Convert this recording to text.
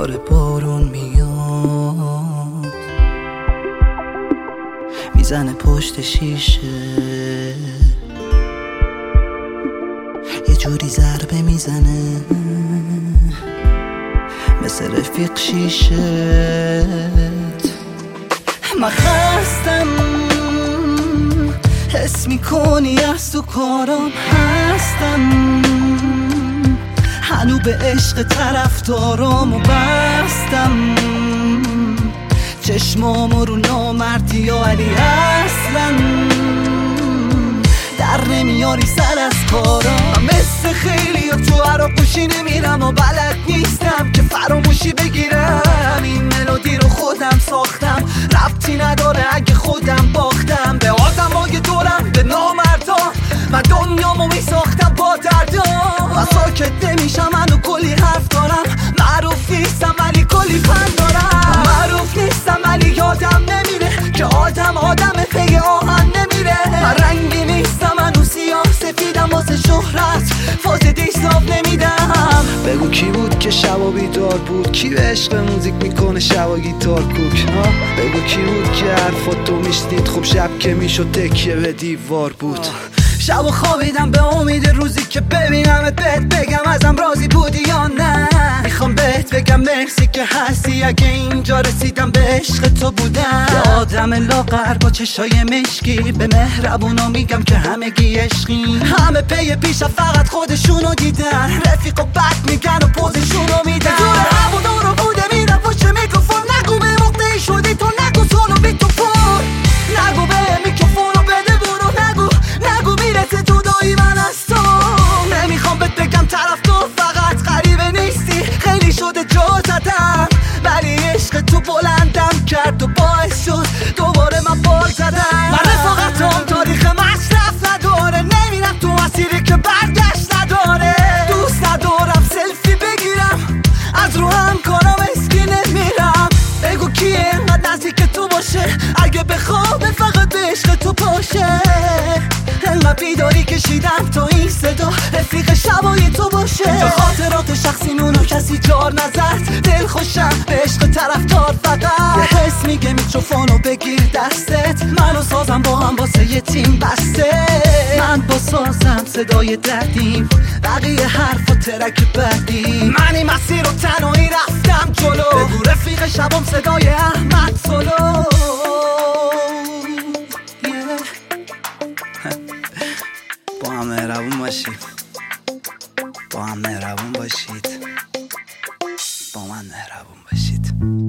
داره بارون میاد، میزنه پشت شیشه، یه جوری ضربه میزنه مثل رفیق شیشت. من خستم، حس میکنی از تو کارام هستم، هنو به عشق طرفدارامو بستم، چشمامو رو نامردی یا علی اصلا در نمیاری سر از کارام. من مثل خیلی یا تو عراقوشی نمیرم و بلد نیستم که فراموشی بگیرم. این ملودی رو خودم ساختم، ربطی نداره اگه خودم باختم به آدمای دورم، به نامردان. من دنیامو میساختم با دردام و ساکت نمیشم، منو کلی حرف دارم. معروف نیستم ولی کلی فن دارم، معروف نیستم ولی یادم نمیره که آدم پی آهن نمیره. من رنگی نیستم، منو سیاه سفیدم، واسه شهرت فاز دیساب نمیدم. بگو کی بود که شبا بیدار بود، کی به عشق موزیک میکنه شبا گیتار کوک. بگو کی بود که حرفاتو میشنید خوب شب که میشد تکیه به دیوار بود. شب خوابیدم به امید روزی که ببینمت، بهت بگم ازم راضی بودی یا نه. میخوام بهت بگم مرسی که هستی، اگه اینجا رسیدم به عشق تو بودم. یه آدم لاغر با چشای مشکی، به مهربونا میگم که همگی عشقی. همه پی پیشم فقط خودشونو دیدن، رفیق و بد میگن و پوزشونو میدن. دور هوا رو بوده میرم پشت میکروفون، نگو به موقعی شدی تو، نگو سولو بی تو پر، نگو به میکروفونو بده برو، نگو میرسه تو دایی من از تو. نمیخوام بهت بگم طرف تو فقط غریبه نیستی، خیلی شده جا زدم ولی عشق تو بلندم کرد و باعث شد دوباره من بال زدم. من رفاقتم تاریخ مصرف نداره، نمیرم تو مسیری که برگشت نداره. دوست ندارم سلفی بگیرم، از رو همکارم اسکی نمیرم. بگو کیه انقدر نزدیک تو باشه، اگه بخوام فقط به عشق تو باشه. انقدر بیداری کشیدم تا این صدا رفیق شبای تو باشه. به خاطرات شخصیمونو کسی جار نزد، دل خوشم به عشق طرفدار فقط. یه حس میگه میکروفونو بگیر دستت، منو سازم با هم واسه یه تیم بسته. من با سازم صدای دردیم، بقیه حرف و ترک بعدی. من این مسیر رو تنهایی رفتم جلو، بگو رفیق شبم صدای احمد سولو. با هم مهربون باشید، با هم مهربون باشید، با من مهربون باشید.